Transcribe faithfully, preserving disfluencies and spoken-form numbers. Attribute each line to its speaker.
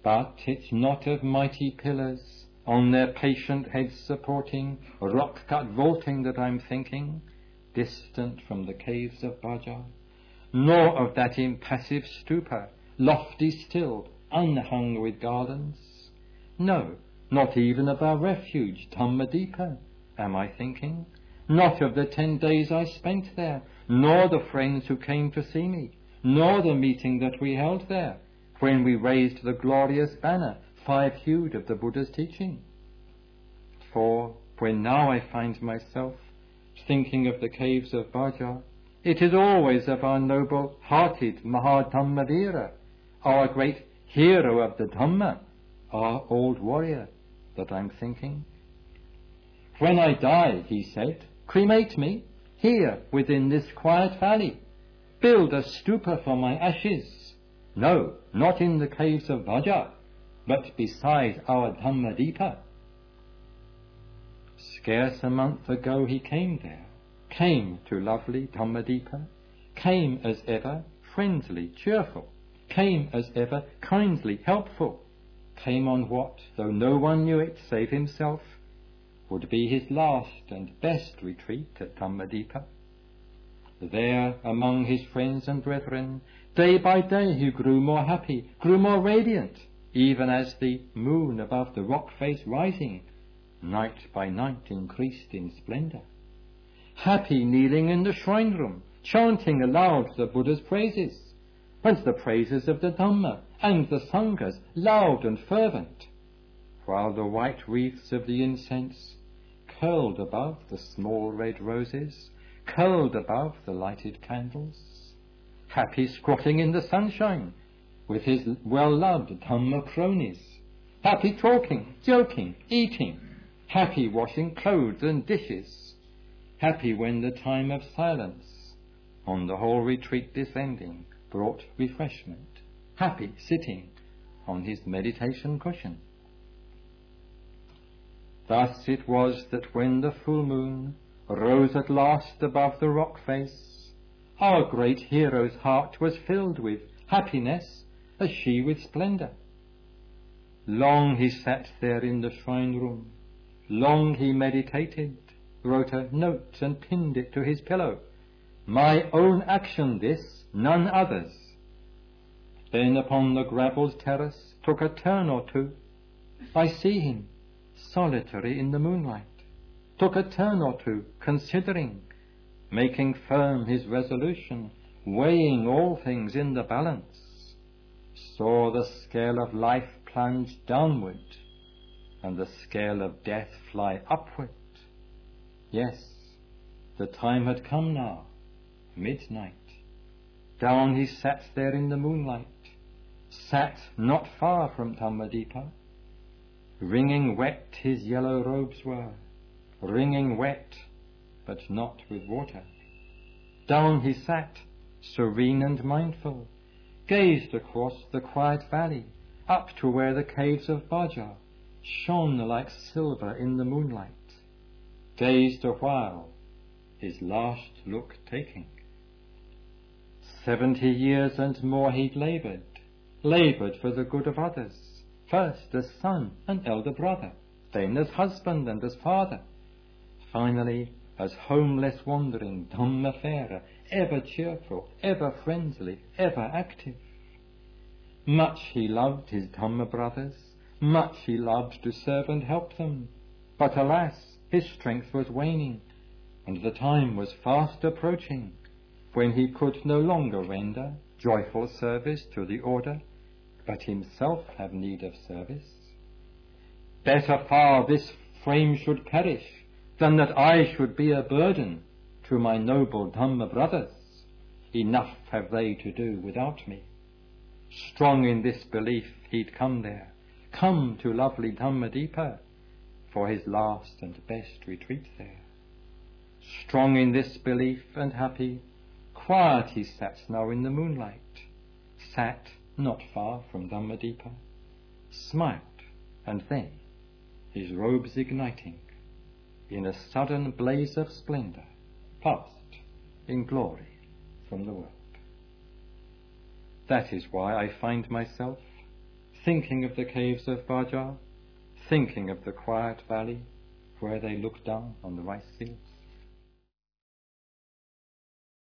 Speaker 1: But it's not of mighty pillars, on their patient heads supporting, rock-cut vaulting that I'm thinking, distant from the caves of Bhaja, nor of that impassive stupa, lofty still, unhung with garlands. No, not even of our refuge, Dhammadipa, am I thinking, not of the ten days I spent there, nor the friends who came to see me, nor the meeting that we held there, when we raised the glorious banner, five-hued of the Buddha's teaching. For when now I find myself thinking of the caves of Bhaja, it is always of our noble-hearted Mahadhammavira, our great hero of the Dhamma, our old warrior, that I'm thinking. When I die, he said, cremate me here within this quiet valley. Build a stupa for my ashes. No, not in the caves of Bhaja, but beside our Dhammadipa. Scarce a month ago he came there, came to lovely Dhammadipa, came as ever friendly, cheerful, came as ever kindly, helpful, came on what, though no one knew it save himself, would be his last and best retreat at Dhammadipa. There, among his friends and brethren, day by day he grew more happy, grew more radiant, even as the moon above the rock face rising, night by night increased in splendour. Happy kneeling in the shrine room, chanting aloud the Buddha's praises, and the praises of the Dhamma and the Sanghas, loud and fervent, while the white wreaths of the incense curled above the small red roses, curled above the lighted candles. Happy squatting in the sunshine with his well-loved Dhamma cronies, happy talking, joking, eating, happy washing clothes and dishes, happy when the time of silence on the whole retreat descending brought refreshment, happy sitting on his meditation cushion. Thus it was that when the full moon rose at last above the rock face, our great hero's heart was filled with happiness as she with splendour. Long he sat there in the shrine room, long he meditated, wrote a note and pinned it to his pillow. My own action this, none other's. Then upon the gravelled terrace took a turn or two. I see him, solitary in the moonlight, took a turn or two, considering, making firm his resolution, weighing all things in the balance, saw the scale of life plunge downward, and the scale of death fly upward. Yes, the time had come now, midnight. Down he sat there in the moonlight, sat not far from Dhammadipa. Wringing wet his yellow robes were, wringing wet, but not with water. Down he sat, serene and mindful, gazed across the quiet valley, up to where the caves of Bhaja shone like silver in the moonlight, gazed a while, his last look taking. Seventy years and more he'd laboured, laboured for the good of others, first as son and elder brother, then as husband and as father, finally as homeless wandering Dhammafarer, ever cheerful, ever friendly, ever active. Much he loved his Dhamma brothers, much he loved to serve and help them, but alas, his strength was waning, and the time was fast approaching when he could no longer render joyful service to the order, but himself have need of service. Better far this frame should perish than that I should be a burden to my noble Dhamma brothers. Enough have they to do without me. Strong in this belief he'd come there, come to lovely Dhammadipa for his last and best retreat there. Strong in this belief and happy, quiet he sat now in the moonlight, sat not far from Dhammadipa, smiled, and then, his robes igniting, in a sudden blaze of splendour, passed in glory from the world. That is why I find myself thinking of the caves of Bajar, thinking of the quiet valley where they look down on the rice fields.